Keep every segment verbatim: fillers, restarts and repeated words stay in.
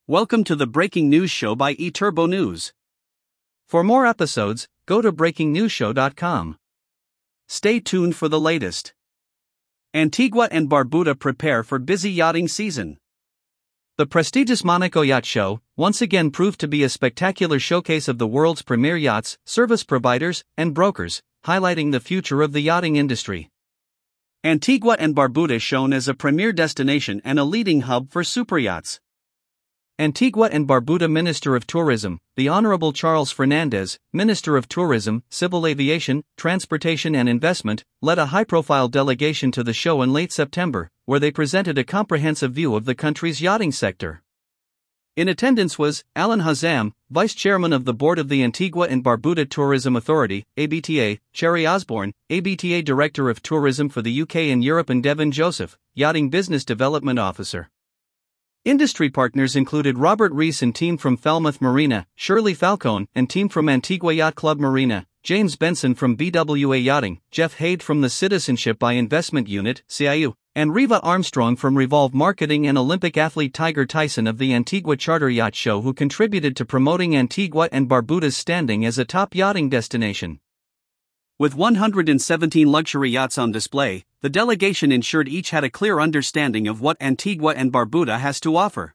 Welcome to the Breaking News Show by eTurbo News. For more episodes, go to breaking news show dot com. Stay tuned for the latest. Antigua and Barbuda prepare for busy yachting season. The prestigious Monaco Yacht Show once again proved to be a spectacular showcase of the world's premier yachts, service providers, and brokers, highlighting the future of the yachting industry. Antigua and Barbuda shone as a premier destination and a leading hub for superyachts. Antigua and Barbuda Minister of Tourism, the Honorable Charles Fernandez, Minister of Tourism, Civil Aviation, Transportation and Investment, led a high-profile delegation to the show in late September, where they presented a comprehensive view of the country's yachting sector. In attendance was Alan Hazam, Vice Chairman of the Board of the Antigua and Barbuda Tourism Authority, A B T A, Cherry Osborne, A B T A Director of Tourism for the U K and Europe, and Devin Joseph, Yachting Business Development Officer. Industry partners included Robert Rees and team from Falmouth Marina, Shirley Falcone and team from Antigua Yacht Club Marina, James Benson from B W A Yachting, Jeff Haid from the Citizenship by Investment Unit, C I U, and Riva Armstrong from Revolve Marketing, and Olympic athlete Tiger Tyson of the Antigua Charter Yacht Show, who contributed to promoting Antigua and Barbuda's standing as a top yachting destination. With one hundred seventeen luxury yachts on display, the delegation ensured each had a clear understanding of what Antigua and Barbuda has to offer.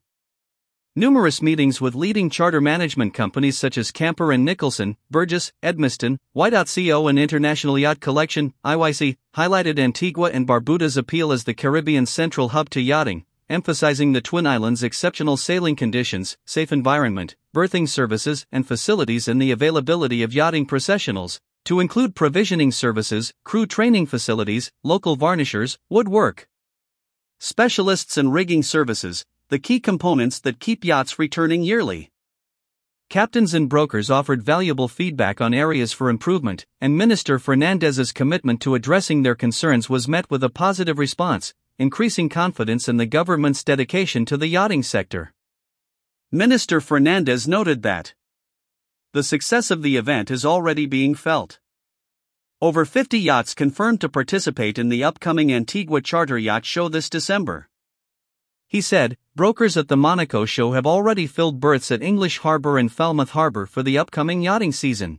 Numerous meetings with leading charter management companies such as Camper and Nicholson, Burgess, Edmiston, Whiteout C O and International Yacht Collection, I Y C, highlighted Antigua and Barbuda's appeal as the Caribbean's central hub to yachting, emphasizing the Twin Islands' exceptional sailing conditions, safe environment, berthing services and facilities, and the availability of yachting professionals, to include provisioning services, crew training facilities, local varnishers, woodwork specialists and rigging services, the key components that keep yachts returning yearly. Captains and brokers offered valuable feedback on areas for improvement, and Minister Fernandez's commitment to addressing their concerns was met with a positive response, increasing confidence in the government's dedication to the yachting sector. Minister Fernandez noted that the success of the event is already being felt. Over fifty yachts confirmed to participate in the upcoming Antigua Charter Yacht Show this December. He said, brokers at the Monaco show have already filled berths at English Harbour and Falmouth Harbour for the upcoming yachting season.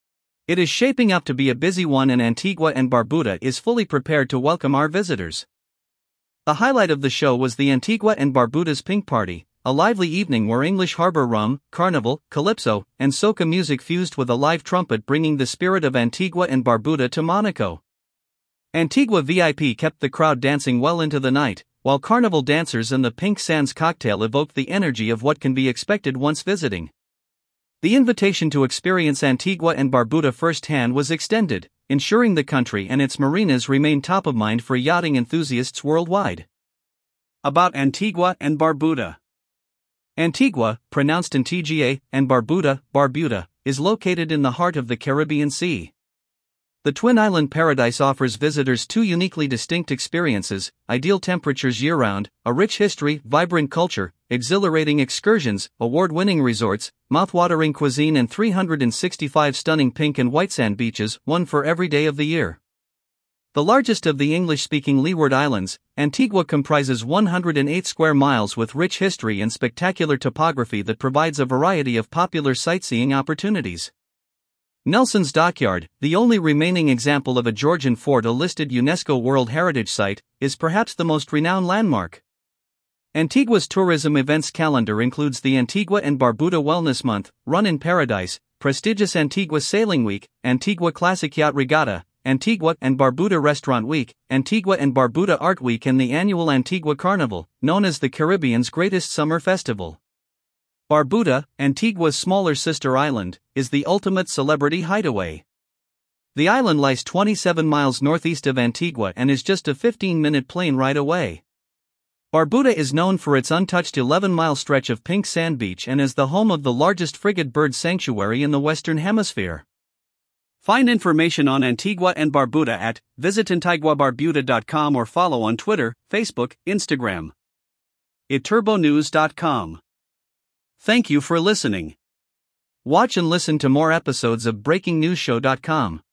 It is shaping up to be a busy one, and Antigua and Barbuda is fully prepared to welcome our visitors. The highlight of the show was the Antigua and Barbuda's Pink Party, a lively evening where English Harbour rum, carnival, calypso, and soca music fused with a live trumpet, bringing the spirit of Antigua and Barbuda to Monaco. Antigua V I P kept the crowd dancing well into the night, while carnival dancers and the Pink Sands cocktail evoked the energy of what can be expected once visiting. The invitation to experience Antigua and Barbuda firsthand was extended, ensuring the country and its marinas remain top of mind for yachting enthusiasts worldwide. About Antigua and Barbuda. Antigua, pronounced Antigua, and Barbuda, Barbuda, is located in the heart of the Caribbean Sea. The Twin Island paradise offers visitors two uniquely distinct experiences: ideal temperatures year-round, a rich history, vibrant culture, exhilarating excursions, award-winning resorts, mouth-watering cuisine, and three hundred sixty-five stunning pink and white sand beaches, one for every day of the year. The largest of the English-speaking Leeward Islands, Antigua comprises one hundred eight square miles with rich history and spectacular topography that provides a variety of popular sightseeing opportunities. Nelson's Dockyard, the only remaining example of a Georgian fort, a listed UNESCO World Heritage Site, is perhaps the most renowned landmark. Antigua's tourism events calendar includes the Antigua and Barbuda Wellness Month, Run in Paradise, prestigious Antigua Sailing Week, Antigua Classic Yacht Regatta, Antigua and Barbuda Restaurant Week, Antigua and Barbuda Art Week, and the annual Antigua Carnival, known as the Caribbean's greatest summer festival. Barbuda, Antigua's smaller sister island, is the ultimate celebrity hideaway. The island lies twenty-seven miles northeast of Antigua and is just a fifteen-minute plane ride away. Barbuda is known for its untouched eleven-mile stretch of pink sand beach and is the home of the largest frigate bird sanctuary in the Western Hemisphere. Find information on Antigua and Barbuda at visit antigua barbuda dot com or follow on Twitter, Facebook, Instagram. eturbo news dot com. Thank you for listening. Watch and listen to more episodes of breaking news show dot com.